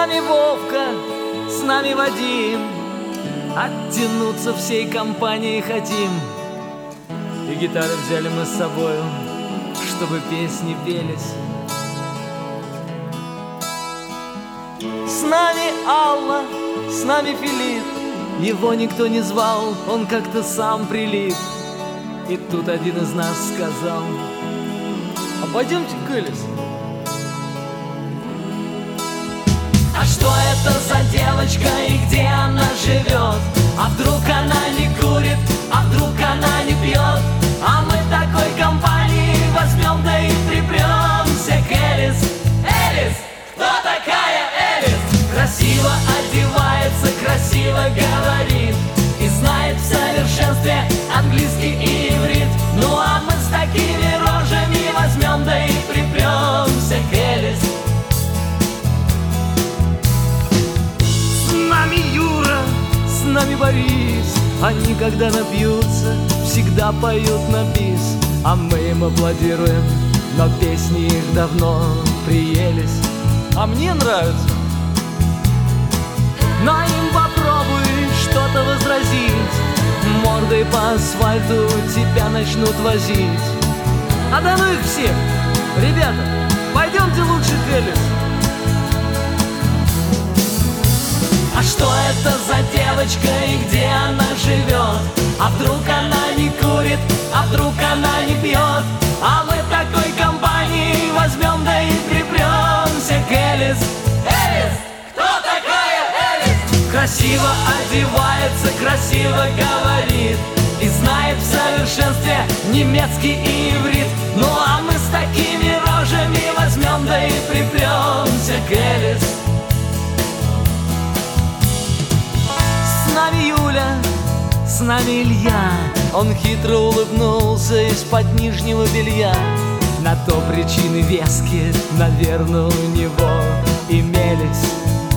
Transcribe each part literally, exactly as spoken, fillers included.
нами Вовка, с нами Вадим, оттянуться всей компанией хотим. И гитары взяли мы с собою, чтобы песни пелись. С нами Алла, с нами Филипп, его никто не звал, он как-то сам прилип. И тут один из нас сказал: а пойдемте в Кэлис. А что это за девочка и где она живет? А вдруг она не курит, а вдруг она не пьет? А мы такой компании возьмем, да и припремся к Элис. Элис, кто такая Элис? Красиво одевается, красиво говорит и знает в совершенстве английский и иврит. Ну а мы с такими рожами возьмем, да и припремся к Элис. С нами Юра, с нами Борис, они когда напьются, всегда поют на бис. А мы им аплодируем, но песни их давно приелись. А мне нравится. Но им попробуй что-то возразить, мордой по асфальту тебя начнут возить. А да ну их всех! Ребята, пойдемте лучше к Элис. А что это за девочка и где она живет? А вдруг она не курит, а вдруг она не пьет? А мы такой компании возьмем, да и припремся к Элис. Элис, кто такая Элис? Красиво одевается, красиво говорит и знает в совершенстве немецкий и иврит. Ну а мы с такими рожами возьмем, да и припремся к Элис. С нами Юля, с нами Илья, он хитро улыбнулся из-под нижнего белья. На то причины веские, наверное, у него имелись.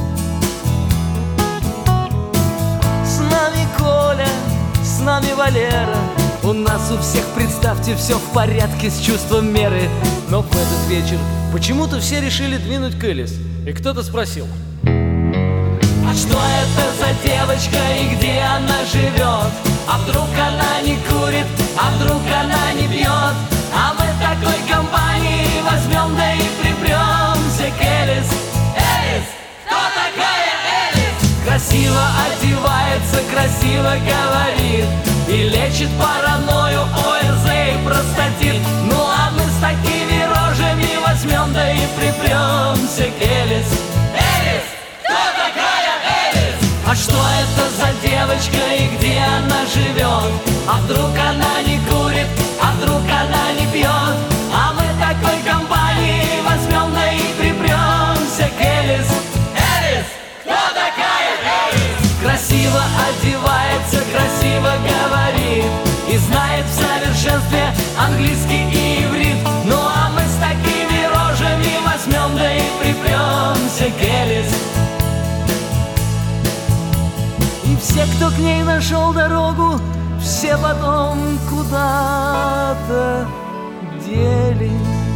С нами Коля, с нами Валера, у нас у всех, представьте, все в порядке с чувством меры. Но в этот вечер почему-то все решили двинуть к Элис. И кто-то спросил: а что это за девочка и где она живет? А вдруг она не курит, а вдруг она не пьет? А мы такой компании возьмем, да и припремся к Элис. Элис, кто такая Элис? Красиво одевается, красиво говорит и лечит паранойю, ОРЗ и простатит. Ну а мы с такими рожами возьмем, да и припремся к Элис. Элис, кто такая Элис? А что это за девочка и где она живет? А вдруг она не курит, а вдруг она не пьет? А мы такой компании возьмем, да и припремся к Элис. Элис, кто такая Элис? Красиво одевается, красиво говорит и знает в совершенстве английский и иврит. Ну а мы с такими рожами возьмем, да и припремся к Элис. И все, кто к ней нашел дорогу, все потом куда-то делись.